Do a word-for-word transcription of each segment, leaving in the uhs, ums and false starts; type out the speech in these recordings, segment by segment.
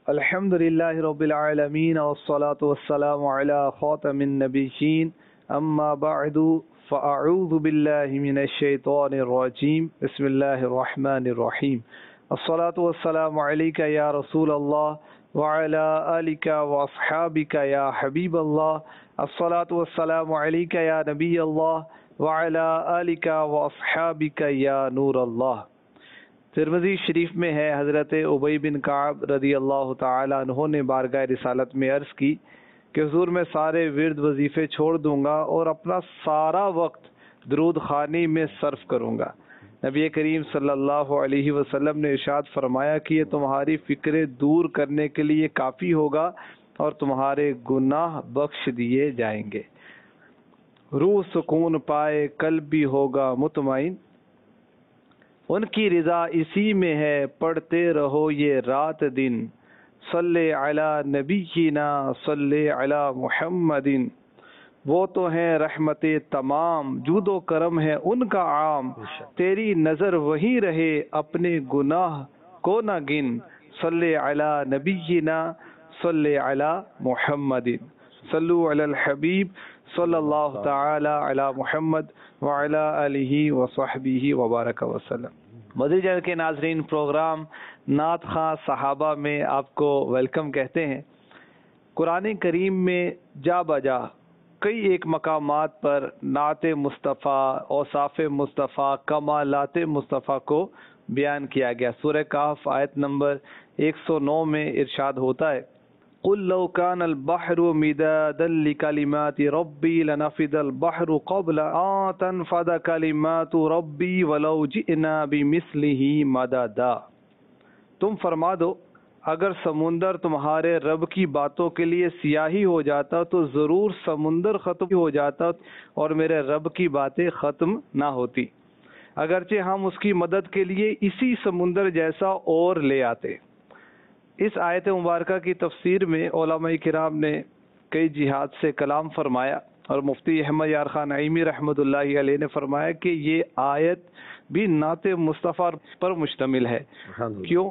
الحمد للہ رب العالمین والصلاة والسلام علی خاتم النبیین اما بعد فاعوذ باللہ من الشیطان الرجیم بسم اللہ الرحمن الرحیم الصلاة والسلام علیک یا رسول اللہ وعلی آلک واصحابک یا حبیب اللہ الصلاة والسلام علیک یا نبی اللہ وعلی آلک واصحابک یا نور اللہ۔ ترمذی شریف میں ہے، حضرت ابی بن کعب رضی اللہ تعالیٰ عنہ نے بارگاہ رسالت میں عرض کی کہ حضور میں سارے ورد وظیفے چھوڑ دوں گا اور اپنا سارا وقت درود خوانی میں صرف کروں گا۔ نبی کریم صلی اللہ علیہ وسلم نے ارشاد فرمایا کہ یہ تمہاری فکریں دور کرنے کے لیے کافی ہوگا اور تمہارے گناہ بخش دیے جائیں گے۔ روح سکون پائے، قلب بھی ہوگا مطمئن، ان کی رضا اسی میں ہے، پڑھتے رہو یہ رات دن، صلی علی نبینا صلی علی محمد۔ وہ تو ہیں رحمت تمام، جود و کرم ہے ان کا عام، تیری نظر وہی رہے اپنے گناہ کو نہ گن، صلی علی نبینا صلی علی محمد۔ صلو علی الحبیب صلی اللہ تعالی علی محمد وعلی آلہ وصحبہ وبارک وسلم۔ مدنی چینل کے ناظرین، پروگرام نعت خواں صحابہ میں آپ کو ویلکم کہتے ہیں۔ قرآن کریم میں جا بجا کئی ایک مقامات پر نعت مصطفیٰ، اوصاف مصطفیٰ، کمالات مصطفیٰ کو بیان کیا گیا۔ سورہ کہف آیت نمبر ایک سو نو میں ارشاد ہوتا ہے، قُلْ لَوْ كَانَ الْبَحْرُ مِدَادًا لِكَلِمَاتِ رَبِّي لَنَفِدَ الْبَحْرُ قَبْلَ أَن تَنفَدَ كَلِمَاتُ رَبِّي وَلَوْ جِئْنَا بِمِثْلِهِ مَدَدًا۔ تم فرما دو اگر سمندر تمہارے رب کی باتوں کے لیے سیاہی ہو جاتا تو ضرور سمندر ختم ہو جاتا اور میرے رب کی باتیں ختم نہ ہوتی، اگرچہ ہم اس کی مدد کے لیے اسی سمندر جیسا اور لے آتے۔ اس آیت مبارکہ کی تفسیر میں علماء کرام نے کئی جہات سے کلام فرمایا، اور مفتی احمد یار خان نعیمی رحمۃ اللہ علیہ نے فرمایا کہ یہ آیت بھی نعت مصطفیٰ پر مشتمل ہے۔ کیوں؟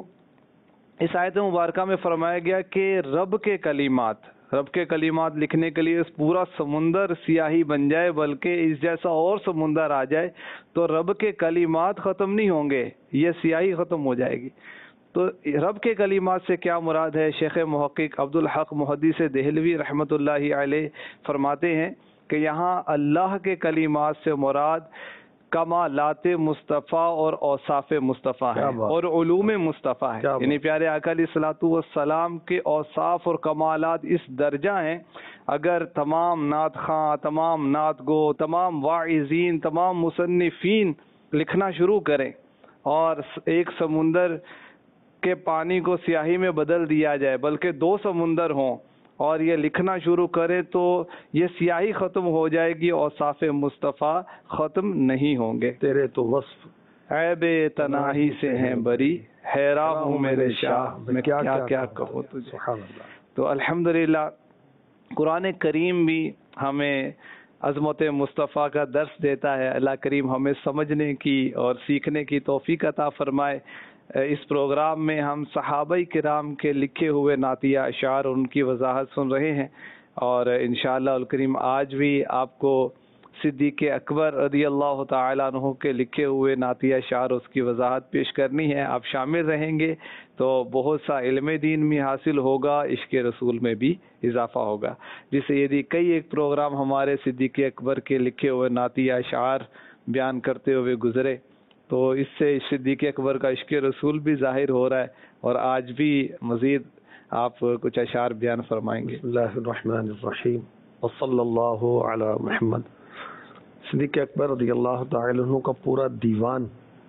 اس آیت مبارکہ میں فرمایا گیا کہ رب کے کلمات رب کے کلمات لکھنے کے لیے اس پورا سمندر سیاہی بن جائے، بلکہ اس جیسا اور سمندر آ جائے تو رب کے کلمات ختم نہیں ہوں گے، یہ سیاہی ختم ہو جائے گی۔ تو رب کے کلمات سے کیا مراد ہے؟ شیخ محقق عبدالحق محدث دہلوی رحمۃ اللہ علیہ فرماتے ہیں کہ یہاں اللہ کے کلمات سے مراد کمالات مصطفیٰ اور اوصاف مصطفیٰ ہیں اور علوم مصطفیٰ ہیں، یعنی پیارے آقا علیہ الصلوۃ والسلام کے اوصاف اور کمالات اس درجہ ہیں، اگر تمام نعت خواں، تمام نعت گو، تمام واعظین، تمام مصنفین لکھنا شروع کریں اور ایک سمندر کے پانی کو سیاہی میں بدل دیا جائے، بلکہ دو سمندر ہوں اور یہ لکھنا شروع کرے تو یہ سیاہی ختم ہو جائے گی، اوصاف مصطفیٰ ختم نہیں ہوں گے۔ تیرے تو وصف عیب تناہی سے ہیں بری، حیران ہوں میرے شاہ میں کیا کیا کہوں تجھے۔ تو الحمدللہ قرآن کریم بھی ہمیں عظمت مصطفیٰ کا درس دیتا ہے۔ اللہ کریم ہمیں سمجھنے کی اور سیکھنے کی توفیق عطا فرمائے۔ اس پروگرام میں ہم صحابہ کرام کے لکھے ہوئے نعتیہ اشعار ان کی وضاحت سن رہے ہیں، اور انشاءاللہ الکریم آج بھی آپ کو صدیق اکبر رضی اللہ تعالیٰ عنہ کے لکھے ہوئے نعتیہ اشعار اس کی وضاحت پیش کرنی ہے۔ آپ شامل رہیں گے تو بہت سا علم دین بھی حاصل ہوگا، عشق رسول میں بھی اضافہ ہوگا، جس سے یدی کئی ایک پروگرام ہمارے صدیق اکبر کے لکھے ہوئے نعتیہ اشعار بیان کرتے ہوئے گزرے تو اس سے صدیق اکبر کا عشق رسول بھی ظاہر ہو رہا ہے، اور آج بھی مزید آپ کچھ اشعار بیان فرمائیں گے۔ بسم اللہ الرحمن الرحیم وصلی اللہ علی محمد۔ صدیق اکبر رضی اللہ تعالی عنہ کا پورا دیوان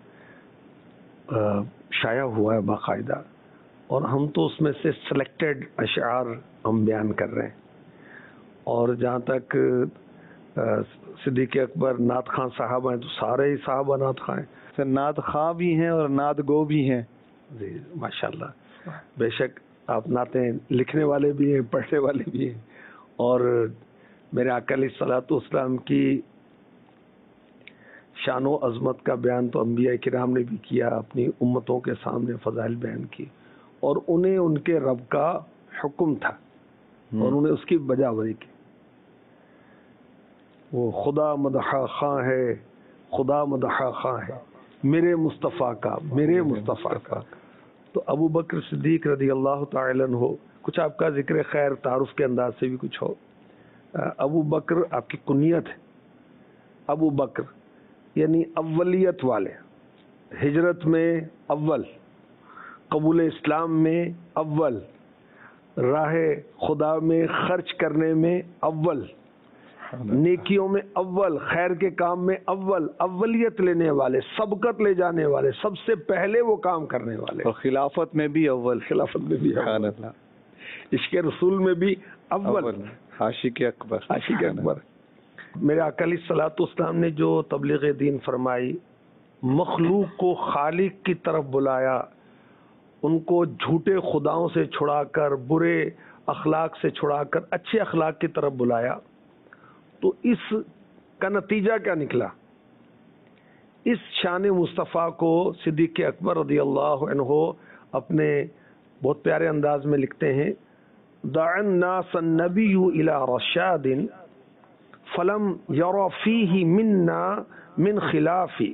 شائع ہوا ہے باقاعدہ، اور ہم تو اس میں سے سلیکٹڈ اشعار ہم بیان کر رہے ہیں، اور جہاں تک صدیق اکبر نعت خواں صاحب ہیں تو سارے ہی صحابہ نعت خواں ہیں، نعت خواں بھی ہیں اور نعت گو بھی ہیں۔ جی ماشاءاللہ، بے شک آپ نعتیں لکھنے والے بھی ہیں، پڑھنے والے بھی ہیں، اور میرے آقا علیہ الصلوۃ والسلام کی شان و عظمت کا بیان تو انبیاء کرام نے بھی کیا، اپنی امتوں کے سامنے فضائل بیان کی، اور انہیں ان کے رب کا حکم تھا اور انہیں اس کی بجاوری کی. وہ خدا مدحا خاں ہے، خدا مدحا خاں ہے میرے مصطفیٰ کا، میرے مصطفیٰ کا. تو ابو بکر صدیق رضی اللہ تعالی عنہ، کچھ آپ کا ذکر خیر تعارف کے انداز سے بھی کچھ ہو. ابو بکر آپ کی کنیت ہے، ابو بکر یعنی اولیت والے، ہجرت میں اول، قبول اسلام میں اول، راہ خدا میں خرچ کرنے میں اول، نیکیوں میں اول، خیر کے کام میں اول، اولیت لینے والے، سبقت لے جانے والے، سب سے پہلے وہ کام کرنے والے، اور خلافت میں بھی اول، خلافت میں بھی اول، عشق رسول میں بھی اول، عاشق اکبر، عاشق اکبر. میرے آقا علیہ الصلوۃ والسلام نے جو تبلیغ دین فرمائی، مخلوق کو خالق کی طرف بلایا، ان کو جھوٹے خداؤں سے چھڑا کر، برے اخلاق سے چھڑا کر اچھے اخلاق کی طرف بلایا، تو اس کا نتیجہ کیا نکلا؟ اس شان مصطفیٰ کو صدیق اکبر رضی اللہ عنہ اپنے بہت پیارے انداز میں لکھتے ہیں، دعا الناس النبی الی رشاد فلم یر فیہ منا من خلافی.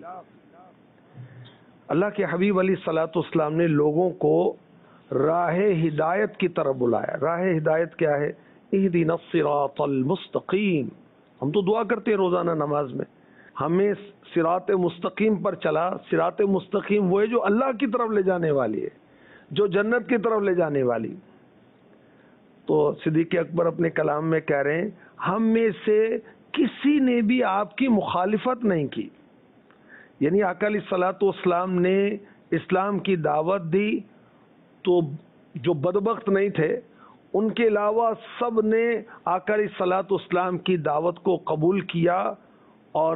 اللہ کے حبیب علیہ الصلوۃ والسلام نے لوگوں کو راہ ہدایت کی طرف بلایا. راہ ہدایت کیا ہے؟ اہدنا الصراط المستقیم. ہم تو دعا کرتے ہیں روزانہ نماز میں، ہمیں صراط مستقیم پر چلا. صراط مستقیم وہ ہے جو اللہ کی طرف لے جانے والی ہے، جو جنت کی طرف لے جانے والی. تو صدیق اکبر اپنے کلام میں کہہ رہے ہیں، ہم میں سے کسی نے بھی آپ کی مخالفت نہیں کی. یعنی آقا علیہ الصلوۃ والسلام نے اسلام کی دعوت دی تو جو بدبخت نہیں تھے ان کے علاوہ سب نے آقا علیہ الصلوۃ والسلام کی دعوت کو قبول کیا اور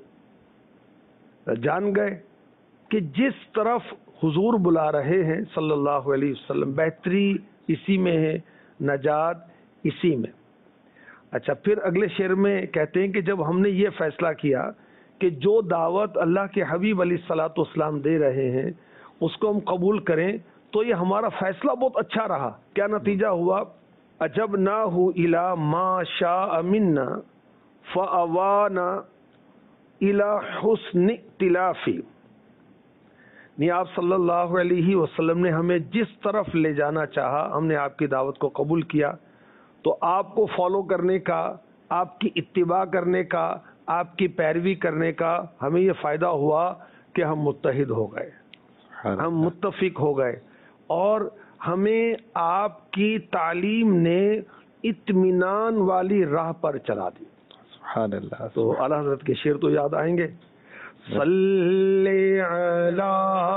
جان گئے کہ جس طرف حضور بلا رہے ہیں صلی اللہ علیہ وسلم، بہتری اسی میں ہے، نجات اسی میں. اچھا، پھر اگلے شعر میں کہتے ہیں کہ جب ہم نے یہ فیصلہ کیا کہ جو دعوت اللہ کے حبیب علیہ الصلوۃ والسلام دے رہے ہیں اس کو ہم قبول کریں، تو یہ ہمارا فیصلہ بہت اچھا رہا. کیا نتیجہ ہوا؟ اجبناہ الی ما شاء منا فاوانا الی حسن ائتلافی. نہیں، آپ صلی اللہ علیہ وسلم نے ہمیں جس طرف لے جانا چاہا، ہم نے آپ کی دعوت کو قبول کیا، تو آپ کو فالو کرنے کا، آپ کی اتباع کرنے کا، آپ کی پیروی کرنے کا ہمیں یہ فائدہ ہوا کہ ہم متحد ہو گئے، ہم متفق ہو گئے، اور ہمیں آپ کی تعلیم نے اطمینان والی راہ پر چلا دی. سبحان اللہ. تو اعلیٰ حضرت کے شعر تو یاد آئیں گے، صلی علی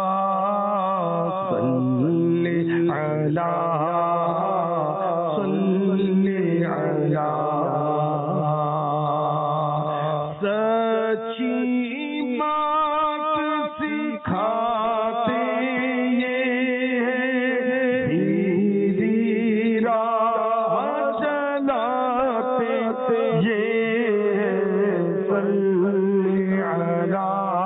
صلی علی صلی علی. سچی بات سکھاتے یہ سیدھی راہ چلاتے یہ صلی علی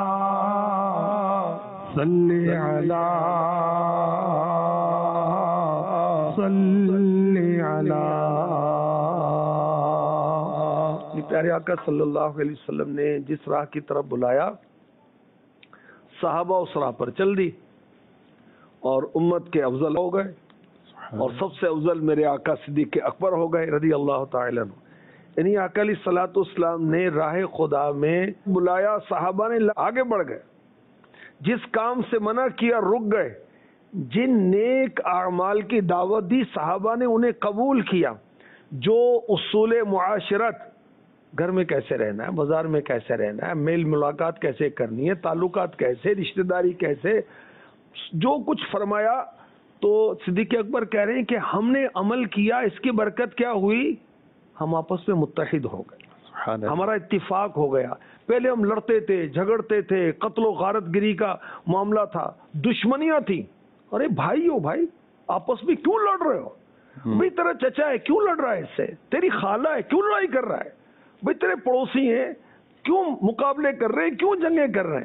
صلی علی صلی علی. پیارے آقا صلی اللہ علیہ وسلم نے جس راہ کی طرف بلایا، صحابہ اس راہ پر چل دی اور امت کے افضل ہو گئے، اور سب سے افضل میرے آقا صدیق اکبر ہو گئے رضی اللہ تعالی عنہ. یعنی آقا علیہ الصلوۃ والسلام نے راہ خدا میں بلایا، صحابہ نے آگے بڑھ گئے، جس کام سے منع کیا رک گئے، جن نیک اعمال کی دعوت دی صحابہ نے انہیں قبول کیا. جو اصول معاشرت، گھر میں کیسے رہنا ہے، بازار میں کیسے رہنا ہے، میل ملاقات کیسے کرنی ہے، تعلقات کیسے، رشتہ داری کیسے، جو کچھ فرمایا، تو صدیق اکبر کہہ رہے ہیں کہ ہم نے عمل کیا، اس کی برکت کیا ہوئی؟ ہم آپس میں متحد ہو گئے، ہمارا اتفاق ہو گیا. پہلے ہم لڑتے تھے، جھگڑتے تھے، قتل و غارت گری کا معاملہ تھا، دشمنیاں تھیں. ارے بھائی ہو بھائی، آپس میں کیوں لڑ رہے ہو؟ بھائی تیرا چچا ہے، کیوں لڑ رہا ہے اس سے؟ تیری خالہ ہے، کیوں لڑائی کر رہا ہے؟ بھئی تیرے پڑوسی ہیں، کیوں مقابلے کر رہے ہیں، کیوں جنگیں کر رہے ہیں؟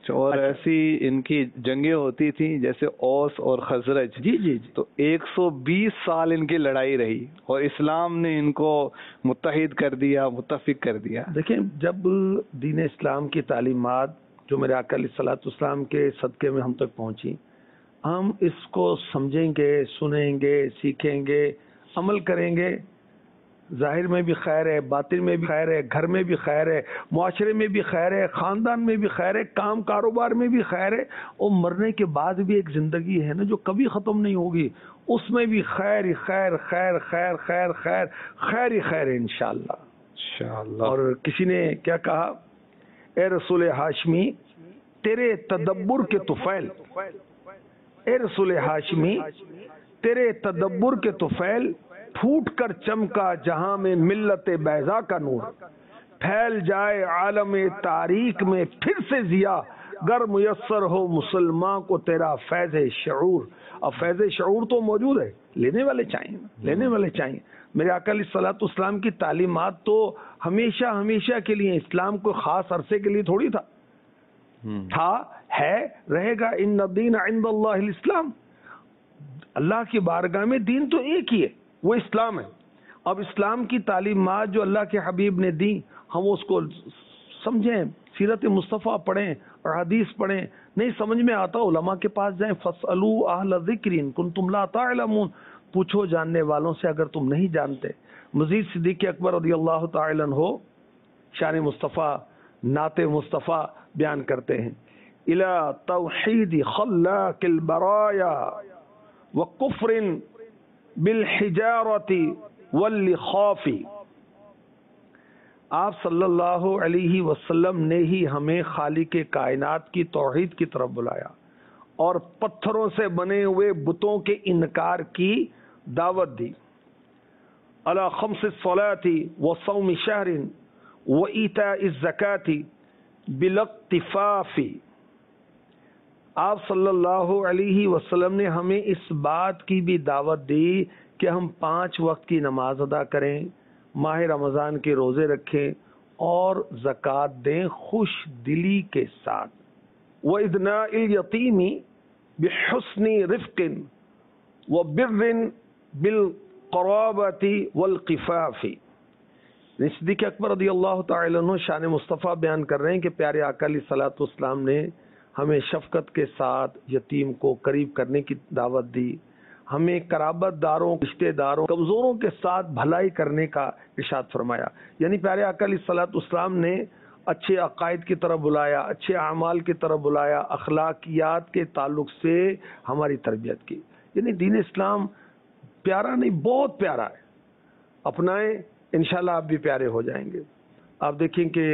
اور ایسی ان کی جنگیں ہوتی تھیں جیسے اوس اور خزرج. جی جی جی تو ایک سو بیس سال ان کی لڑائی رہی اور اسلام نے ان کو متحد کر دیا, متفق کر دیا. دیکھیں جب دین اسلام کی تعلیمات جو میرے آقا علیہ الصلوۃ والسلام کے صدقے میں ہم تک پہنچی, ہم اس کو سمجھیں گے, سنیں گے, سیکھیں گے, عمل کریں گے, ظاہر میں بھی خیر ہے, باطن میں بھی خیر ہے, گھر میں بھی خیر ہے, معاشرے میں بھی خیر ہے, خاندان میں بھی خیر ہے, کام کاروبار میں بھی خیر ہے, اور مرنے کے بعد بھی ایک زندگی ہے نا جو کبھی ختم نہیں ہوگی, اس میں بھی خیر ہی خیر خیر خیر خیر خیر خیر ہی خیر ہے انشاءاللہ انشاءاللہ. اور کسی نے کیا کہا, اے رسول ہاشمی تیرے تدبر کے طفیل, اے رسول ہاشمی تیرے تدبر کے طفیل, پھوٹ کر چمکا جہاں میں ملت بیضا کا نور, پھیل جائے عالم تاریک میں پھر سے ضیا, گر میسر ہو مسلمان کو تیرا فیض شعور. اب فیض شعور تو موجود ہے, لینے والے چاہیے, لینے والے چاہیے. میرے آقا علیہ الصلوۃ والسلام کی تعلیمات تو ہمیشہ ہمیشہ کے لیے, اسلام کو خاص عرصے کے لیے تھوڑی تھا, تھا, ہے, رہے گا. ان الدین عند اللہ الاسلام, اللہ کی بارگاہ میں دین تو ایک ہی ہے, وہ اسلام ہے. اب اسلام کی تعلیمات جو اللہ کے حبیب نے دی, ہم اس کو سمجھیں, سیرت مصطفیٰ پڑھیں اور حدیث پڑھیں. نہیں سمجھ میں آتا علماء کے پاس جائیں, فاسألوا اہل ذکر ان کنتم لا تعلمون, پوچھو جاننے والوں سے اگر تم نہیں جانتے. مزید صدیق اکبر رضی اللہ تعالی عنہ شان مصطفیٰ, نعت مصطفیٰ بیان کرتے ہیں, الی توحید خلاق البرایا وکفر بالحجارت واللخاف. آپ صلی اللہ علیہ وسلم نے ہی ہمیں خالق کائنات کی توحید کی طرف بلایا اور پتھروں سے بنے ہوئے بتوں کے انکار کی دعوت دی. علی خمس الصلاۃ وصوم شہر وایتاء الزکاۃ بالاقتفاف. آپ صلی اللہ علیہ وسلم نے ہمیں اس بات کی بھی دعوت دی کہ ہم پانچ وقت کی نماز ادا کریں, ماہ رمضان کے روزے رکھیں اور زکوٰۃ دیں خوش دلی کے ساتھ. وَإِذْنَاءِ الْيَتِيمِ بِحُسْنِ رِفْقٍ وَبِرٍّ بِالْقَرَابَةِ وَالْقِفَافِ. صدیق اکبر رضی اللہ تعالی عنہ شان مصطفیٰ بیان کر رہے ہیں کہ پیارے آقا علیہ الصلوۃ والسلام نے ہمیں شفقت کے ساتھ یتیم کو قریب کرنے کی دعوت دی, ہمیں قرابت داروں, رشتہ داروں, کمزوروں کے ساتھ بھلائی کرنے کا ارشاد فرمایا. یعنی پیارے آقا علیہ الصلوۃ والسلام نے اچھے عقائد کی طرف بلایا, اچھے اعمال کی طرف بلایا, اخلاقیات کے تعلق سے ہماری تربیت کی. یعنی دین اسلام پیارا نہیں, بہت پیارا ہے, اپنائیں انشاءاللہ آپ بھی پیارے ہو جائیں گے. آپ دیکھیں کہ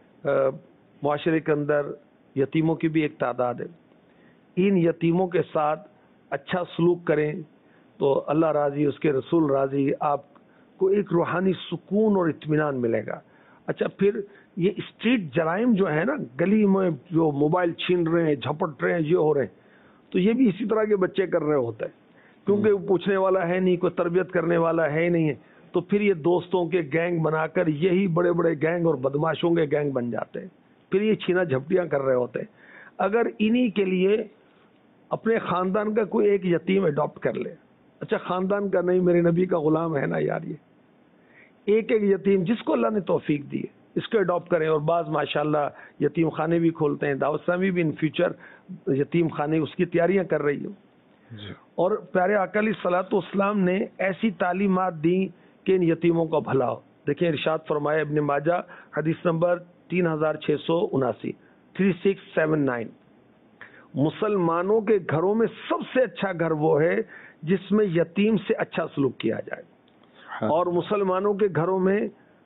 معاشرے کے اندر یتیموں کی بھی ایک تعداد ہے, ان یتیموں کے ساتھ اچھا سلوک کریں تو اللہ راضی, اس کے رسول راضی, آپ کو ایک روحانی سکون اور اطمینان ملے گا. اچھا پھر یہ اسٹریٹ جرائم جو ہے نا, گلی میں جو موبائل چھین رہے ہیں, جھپٹ رہے ہیں, یہ ہو رہے ہیں, تو یہ بھی اسی طرح کے بچے کر رہے ہوتے ہیں, کیونکہ پوچھنے والا ہے نہیں, کوئی تربیت کرنے والا ہے نہیں ہے, تو پھر یہ دوستوں کے گینگ بنا کر یہی بڑے بڑے گینگ اور بدماشوں کے گینگ بن جاتے ہیں, پھر یہ چھینا جھپٹیاں کر رہے ہوتے ہیں. اگر انہی کے لیے اپنے خاندان کا کوئی ایک یتیم اڈاپٹ کر لے, اچھا خاندان کا نہیں, میرے نبی کا غلام ہے نا یار, یہ ایک ایک یتیم جس کو اللہ نے توفیق دی ہے اس کو اڈاپٹ کریں. اور بعض ماشاءاللہ یتیم خانے بھی کھولتے ہیں, دعوت اسلامی بھی ان فیوچر یتیم خانے اس کی تیاریاں کر رہی ہو. اور پیارے آقا علیہ الصلوۃ والسلام نے ایسی تعلیمات دی کہ ان یتیموں کا بھلا ہو. دیکھیں ارشاد فرمایا ابن ماجہ حدیث نمبر تین ہزار چھ سو اناسی تھری سکس سیون نائن, مسلمانوں کے گھروں میں سب سے اچھا گھر وہ ہے جس میں یتیم سے اچھا سلوک کیا جائے, اور مسلمانوں کے گھروں میں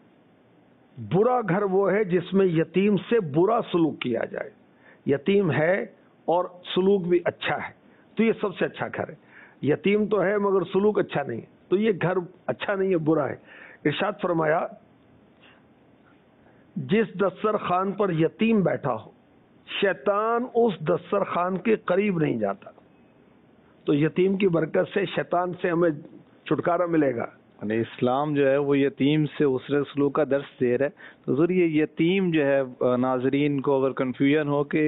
برا گھر وہ ہے جس میں یتیم سے برا سلوک کیا جائے. یتیم ہے اور سلوک بھی اچھا ہے تو یہ سب سے اچھا گھر ہے. یتیم تو ہے مگر سلوک اچھا نہیں ہے تو یہ گھر اچھا نہیں ہے, برا ہے. ارشاد فرمایا جس دسترخوان پر یتیم بیٹھا ہو شیطان اس دسترخوان کے قریب نہیں جاتا. تو یتیم کی برکت سے شیطان سے ہمیں چھٹکارا ملے گا. یعنی اسلام جو ہے وہ یتیم سے حسن سلوک کا درس دے رہا ہے. تو ضرور یہ یتیم جو ہے ناظرین کو اگر کنفیوژن ہو کہ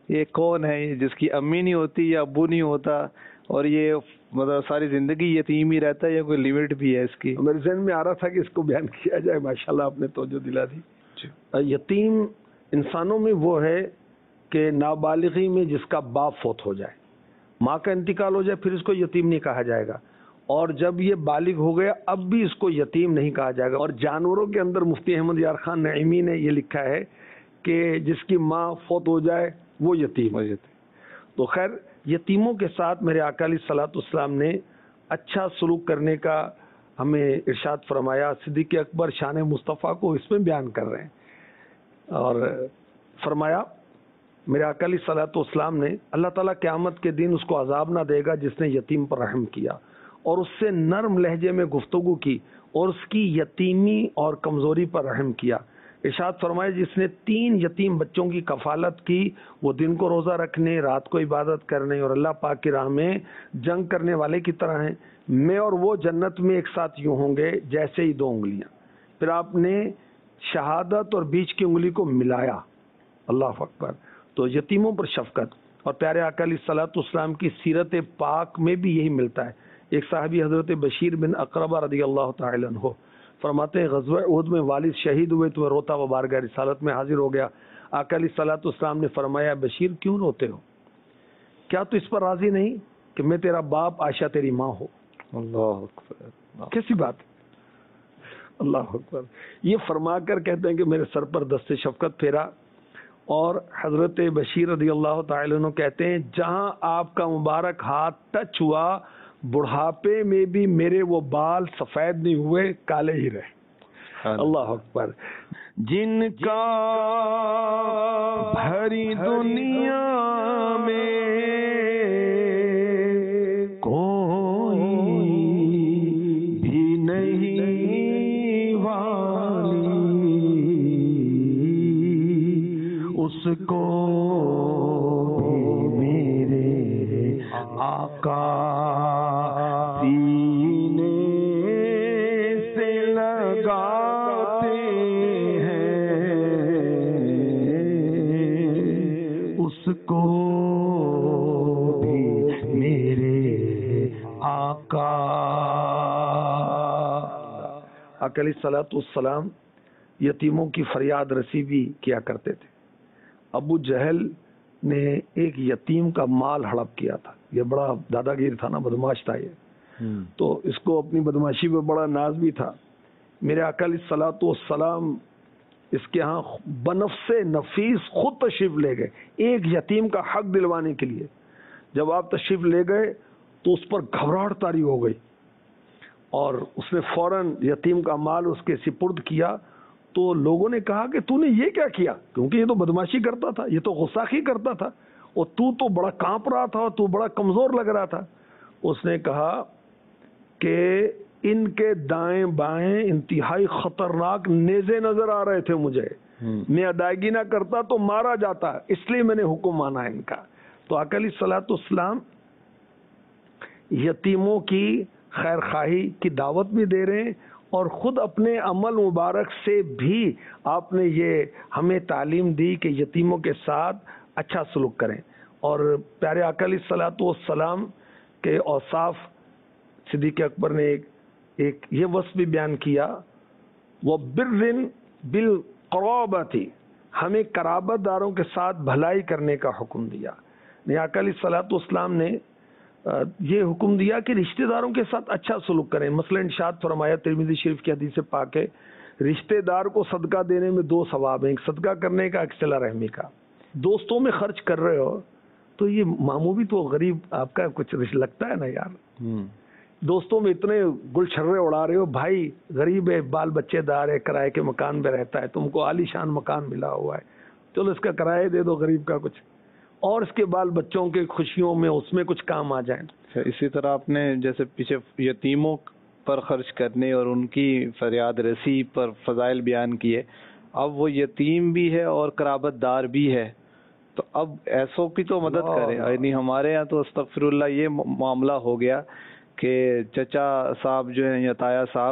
یہ کون ہے جس کی امی نہیں ہوتی یا ابو نہیں ہوتا اور یہ مطلب ساری زندگی یتیم ہی رہتا ہے، یا کوئی لیمٹ بھی ہے اس کی؟ میرے ذہن میں آ رہا تھا کہ اس کو بیان کیا جائے، ماشاءاللہ آپ نے توجہ دلا دی. یتیم انسانوں میں وہ ہے کہ نابالغی میں جس کا باپ فوت ہو جائے، ماں کا انتقال ہو جائے، پھر اس کو یتیم نہیں کہا جائے گا، اور جب یہ بالغ ہو گیا اب بھی اس کو یتیم نہیں کہا جائے گا. اور جانوروں کے اندر مفتی احمد یار خان نعیمی نے یہ لکھا ہے کہ جس کی ماں فوت ہو جائے وہ یتیم ہے. تو خیر، یتیموں کے ساتھ میرے آقا علیہ الصلوۃ والسلام نے اچھا سلوک کرنے کا ہمیں ارشاد فرمایا. صدیق اکبر شان مصطفیٰ کو اس میں بیان کر رہے ہیں، اور فرمایا میرے آقا علیہ الصلوۃ والسلام نے اللہ تعالیٰ قیامت کے دن اس کو عذاب نہ دے گا جس نے یتیم پر رحم کیا اور اس سے نرم لہجے میں گفتگو کی اور اس کی یتیمی اور کمزوری پر رحم کیا. ارشاد فرمایا جس نے تین یتیم بچوں کی کفالت کی وہ دن کو روزہ رکھنے، رات کو عبادت کرنے اور اللہ پاک کی راہ میں جنگ کرنے والے کی طرح ہیں. میں اور وہ جنت میں ایک ساتھ یوں ہوں گے جیسے ہی دو انگلیاں. پھر آپ نے شہادت اور بیچ کی انگلی کو ملایا. اللہ اکبر. تو یتیموں پر شفقت. اور پیارے آقا علیہ الصلوۃ والسلام کی سیرت پاک میں بھی یہی ملتا ہے. ایک صحابی حضرت بشیر بن اقربہ رضی اللہ تعالی عنہ فرماتے ہیں غزوہ احد میں والد شہید ہوئے تو روتا و بارگاہ رسالت میں حاضر ہو گیا. آقا علیہ الصلوۃ والسلام نے فرمایا بشیر کیوں روتے ہو؟ کیا تو اس پر راضی نہیں کہ میں تیرا باپ عائشہ تیری ماں ہو؟ اللہ اکبر، کیسی بات. اللہ اکبر. یہ فرما کر کہتے ہیں کہ میرے سر پر دست شفقت پھیرا. اور حضرت بشیر رضی اللہ تعالی عنہ کہتے ہیں جہاں آپ کا مبارک ہاتھ ٹچ ہوا بڑھاپے میں بھی میرے وہ بال سفید نہیں ہوئے، کالے ہی رہے. اللہ اکبر. جن کا بھری دنیا میں کوئی بھی نہیں والی، اس کو بھی میرے آقا سینے سے لگاتے ہیں، اس کو بھی میرے آقا. آقا علیہ الصلوۃ والسلام یتیموں کی فریاد رسی بھی کیا کرتے تھے. ابو جہل نے ایک یتیم کا مال ہڑپ کیا تھا. یہ بڑا دادا گیر تھا نا، بدماش تھا یہ. تو اس کو اپنی بدماشی پہ بڑا ناز بھی تھا. میرے آقا علیہ الصلوۃ والسلام اس کے ہاں بنفس نفیس خود تشریف لے گئے ایک یتیم کا حق دلوانے کے لیے. جب آپ تشریف لے گئے تو اس پر گھبراہٹ طاری ہو گئی اور اس نے فوراً یتیم کا مال اس کے سپرد کیا. تو لوگوں نے کہا کہ تو نے یہ کیا کیا، کیونکہ یہ تو بدماشی کرتا تھا، یہ تو غصاخی کرتا تھا، اور تو تو بڑا کانپ رہا تھا اور تو بڑا کمزور لگ رہا تھا. اس نے کہا کہ ان کے دائیں بائیں انتہائی خطرناک نیزے نظر آ رہے تھے مجھے، میں ادائیگی نہ کرتا تو مارا جاتا، اس لیے میں نے حکم مانا ان کا. تو آقا علیہ الصلوۃ والسلام یتیموں کی خیر خواہی کی دعوت بھی دے رہے ہیں اور خود اپنے عمل مبارک سے بھی آپ نے یہ ہمیں تعلیم دی کہ یتیموں کے ساتھ اچھا سلوک کریں. اور پیارے آقا علیہ الصلوۃ والسلام کے اوصاف صدیق اکبر نے ایک, ایک یہ وصف بھی بیان کیا، وہ برن بالقرابۃ، ہمیں قرابت داروں کے ساتھ بھلائی کرنے کا حکم دیا. آقا علیہ الصلوۃ والسلام نے یہ حکم دیا کہ رشتہ داروں کے ساتھ اچھا سلوک کریں. مثلا ارشاد فرمایا ترمذی شریف کی حدیث پاک ہے، رشتہ دار کو صدقہ دینے میں دو ثواب ہیں، ایک صدقہ کرنے کا، ایک صلہ رحمی کا. دوستوں میں خرچ کر رہے ہو تو یہ ماموں بھی تو غریب آپ کا کچھ لگتا ہے نا یار. دوستوں میں اتنے گل چھرے اڑا رہے ہو، بھائی غریب ہے، بال بچے دار ہے، کرائے کے مکان پہ رہتا ہے، تم کو عالی شان مکان ملا ہوا ہے، چلو اس کا کرایہ دے دو غریب کا کچھ، اور اس کے بال بچوں کے خوشیوں میں اس میں کچھ کام آ جائیں. اسی طرح آپ نے جیسے پیچھے یتیموں پر خرچ کرنے اور ان کی فریاد رسی پر فضائل بیان کیے، اب وہ یتیم بھی ہے اور قرابت دار بھی ہے، تو اب ایسوں کی تو مدد کریں. یعنی ہمارے یہاں تو استغفر اللہ یہ معاملہ ہو گیا کہ چچا صاحب جو ہیں یا تایا صاحب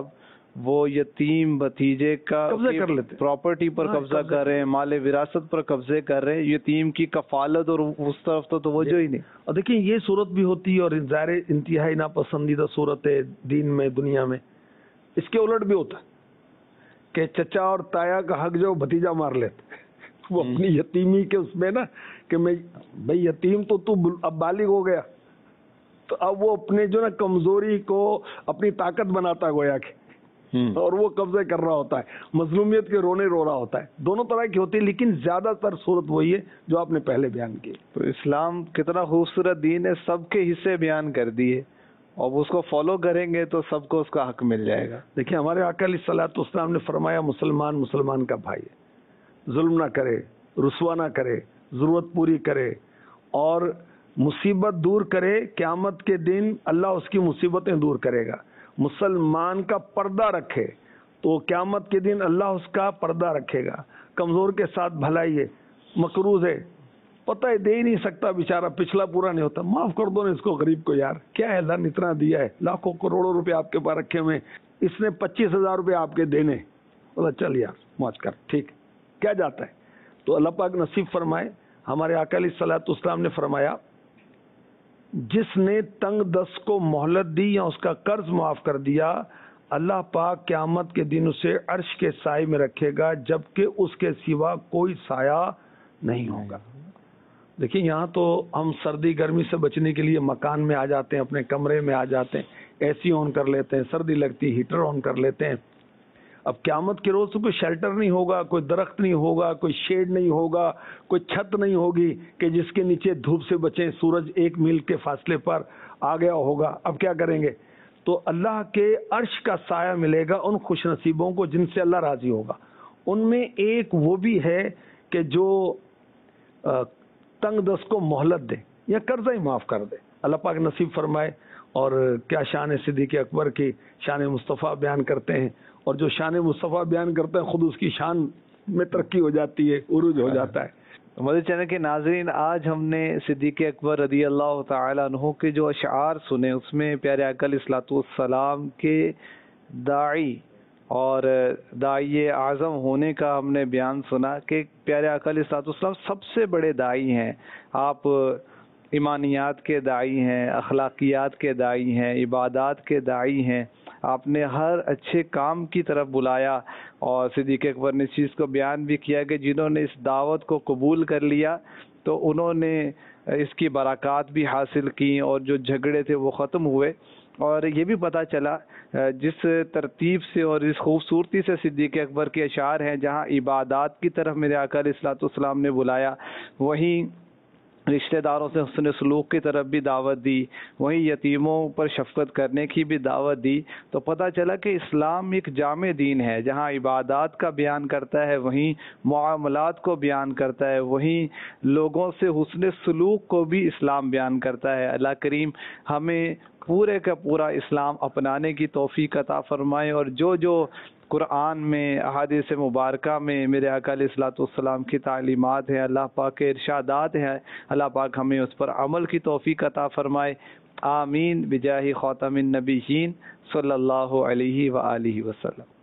وہ یتیم بھتیجے کا قبضہ کر لیتے، پراپرٹی پر قبضہ کر رہے ہیں، مال وراثت پر قبضے کر رہے ہیں، یتیم کی کفالت اور اس طرف تو توجہ ہی نہیں۔ اور دیکھیں یہ صورت بھی ہوتی ہے، اور ظاہر انتہائی ناپسندیدہ صورت ہے دین میں، دنیا میں۔ اس کے الٹ بھی ہوتا ہے کہ چچا اور تایا کا حق جو بھتیجا مار لیتے، وہ اپنی یتیمی کے اس میں نا کہ میں بھائی یتیم تو تو اب بالغ ہو گیا، تو اب وہ اپنے جو نا کمزوری کو اپنی طاقت بناتا ہے گویا کہ، اور وہ قبضے کر رہا ہوتا ہے، مظلومیت کے رونے رو رہا ہوتا ہے۔ دونوں طرح کی ہوتی ہے، لیکن زیادہ تر صورت وہی ہے جو آپ نے پہلے بیان کی۔ تو اسلام کتنا خوبصورت دین ہے، سب کے حصے بیان کر دیے، اور اس کو فالو کریں گے تو سب کو اس کا حق مل جائے گا۔ دیکھیں ہمارے آقا علیہ الصلوۃ والسلام نے فرمایا مسلمان مسلمان کا بھائی ہے، ظلم نہ کرے، رسوا نہ کرے، ضرورت پوری کرے اور مصیبت دور کرے، قیامت کے دن اللہ اس کی مصیبتیں دور کرے گا۔ مسلمان کا پردہ رکھے تو قیامت کے دن اللہ اس کا پردہ رکھے گا۔ کمزور کے ساتھ بھلائی ہے، مقروض ہے، پتہ ہے دے ہی نہیں سکتا بیچارہ، پچھلا پورا نہیں ہوتا، معاف کر دو نا اس کو، غریب کو، یار کیا ہے اللہ نے اتنا دیا ہے، لاکھوں کروڑوں روپے آپ کے پاس رکھے ہوئے، اس نے پچیس ہزار روپے آپ کے دینے، بولا چل یار معاف کر، ٹھیک کیا جاتا ہے۔ تو اللہ پاک نصیب فرمائے، ہمارے آقا علیہ الصلوۃ والسلام نے فرمایا جس نے تنگ دست کو مہلت دی یا اس کا قرض معاف کر دیا، اللہ پاک قیامت کے دن اسے عرش کے سائے میں رکھے گا، جبکہ اس کے سوا کوئی سایہ نہیں ہوگا۔ دیکھیں یہاں تو ہم سردی گرمی سے بچنے کے لیے مکان میں آ جاتے ہیں، اپنے کمرے میں آ جاتے ہیں، اے سی آن کر لیتے ہیں، سردی لگتی ہیٹر آن کر لیتے ہیں۔ اب قیامت کے روز تو کوئی شیلٹر نہیں ہوگا، کوئی درخت نہیں ہوگا، کوئی شیڈ نہیں ہوگا، کوئی چھت نہیں ہوگی کہ جس کے نیچے دھوپ سے بچیں، سورج ایک میل کے فاصلے پر آ گیا ہوگا، اب کیا کریں گے؟ تو اللہ کے عرش کا سایہ ملے گا ان خوش نصیبوں کو جن سے اللہ راضی ہوگا۔ ان میں ایک وہ بھی ہے کہ جو تنگ دست کو مہلت دے یا قرضہ ہی معاف کر دے، اللہ پاک نصیب فرمائے۔ اور کیا شان صدیق اکبر کی شان مصطفیٰ بیان کرتے ہیں، اور جو شان مصطفیٰ بیان کرتے ہیں خود اس کی شان میں ترقی ہو جاتی ہے، عروج ہو جاتا ہے۔ مدنی چینل کے ناظرین، آج ہم نے صدیق اکبر رضی اللہ تعالیٰ عنہ کے جو اشعار سنے، اس میں پیارے آقا علیہ الصلوۃ والسلام کے داعی اور داعی اعظم ہونے کا ہم نے بیان سنا کہ پیارے آقا علیہ الصلوۃ والسلام سب سے بڑے داعی ہیں۔ آپ ایمانیات کے داعی ہیں، اخلاقیات کے داعی ہیں، عبادات کے داعی ہیں۔ آپ نے ہر اچھے کام کی طرف بلایا، اور صدیق اکبر نے اس چیز کو بیان بھی کیا کہ جنہوں نے اس دعوت کو قبول کر لیا تو انہوں نے اس کی برکات بھی حاصل کی، اور جو جھگڑے تھے وہ ختم ہوئے۔ اور یہ بھی پتہ چلا جس ترتیب سے اور اس خوبصورتی سے صدیق اکبر کے اشعار ہیں، جہاں عبادات کی طرف میرے آقا علیہ الصلوۃ والسلام نے بلایا، وہیں رشتہ داروں سے حسن سلوک کی طرف بھی دعوت دی، وہیں یتیموں پر شفقت کرنے کی بھی دعوت دی۔ تو پتہ چلا کہ اسلام ایک جامع دین ہے، جہاں عبادات کا بیان کرتا ہے، وہیں معاملات کو بیان کرتا ہے، وہیں لوگوں سے حسن سلوک کو بھی اسلام بیان کرتا ہے۔ اللہ کریم ہمیں پورے کا پورا اسلام اپنانے کی توفیق عطا فرمائے، اور جو جو قرآن میں، احادیث مبارکہ میں میرے آقا علیہ الصلوۃ والسلام کی تعلیمات ہیں، اللہ پاک کے ارشادات ہیں، اللہ پاک ہمیں اس پر عمل کی توفیق عطا فرمائے۔ آمین بجاہ خاتم النبیین صلی اللہ علیہ وآلہ وسلم۔